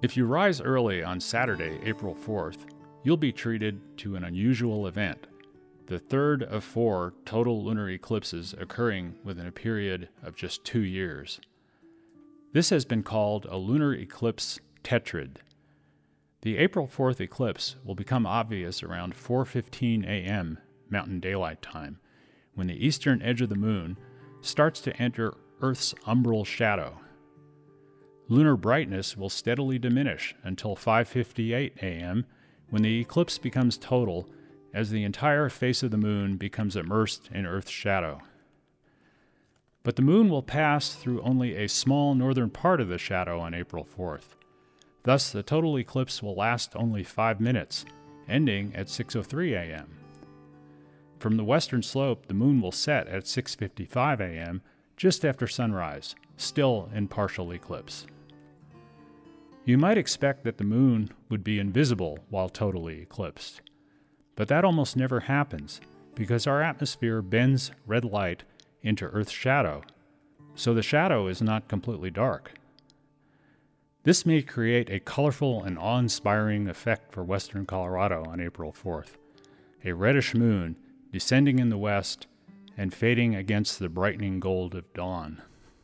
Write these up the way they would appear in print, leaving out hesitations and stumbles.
If you rise early on Saturday, April 4th, you'll be treated to an unusual event, the third of 4 total lunar eclipses occurring within a period of just 2 years. This has been called a lunar eclipse tetrad. The April 4th eclipse will become obvious around 4:15 a.m. Mountain Daylight Time, when the eastern edge of the moon starts to enter Earth's umbral shadow. Lunar brightness will steadily diminish until 5:58 a.m., when the eclipse becomes total as the entire face of the moon becomes immersed in Earth's shadow. But the moon will pass through only a small northern part of the shadow on April 4th. Thus, the total eclipse will last only 5 minutes, ending at 6:03 a.m. From the western slope, the moon will set at 6:55 a.m., just after sunrise, still in partial eclipse. You might expect that the moon would be invisible while totally eclipsed, but that almost never happens because our atmosphere bends red light into Earth's shadow, so the shadow is not completely dark. This may create a colorful and awe-inspiring effect for western Colorado on April 4th, a reddish moon descending in the west and fading against the brightening gold of dawn.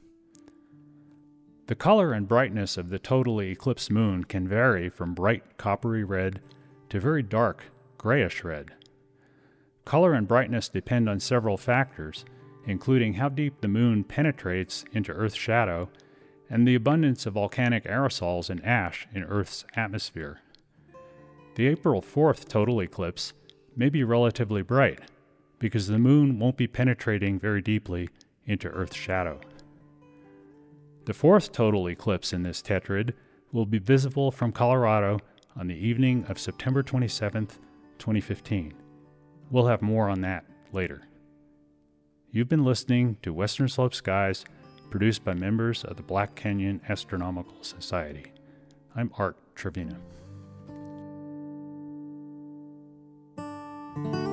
The color and brightness of the totally eclipsed moon can vary from bright coppery red to very dark grayish red. Color and brightness depend on several factors, including how deep the moon penetrates into Earth's shadow and the abundance of volcanic aerosols and ash in Earth's atmosphere. The April 4th total eclipse may be relatively bright because the moon won't be penetrating very deeply into Earth's shadow. The 4th total eclipse in this tetrad will be visible from Colorado on the evening of September 27th, 2015. We'll have more on that later. You've been listening to Western Slope Skies, produced by members of the Black Canyon Astronomical Society. I'm Art Trevina.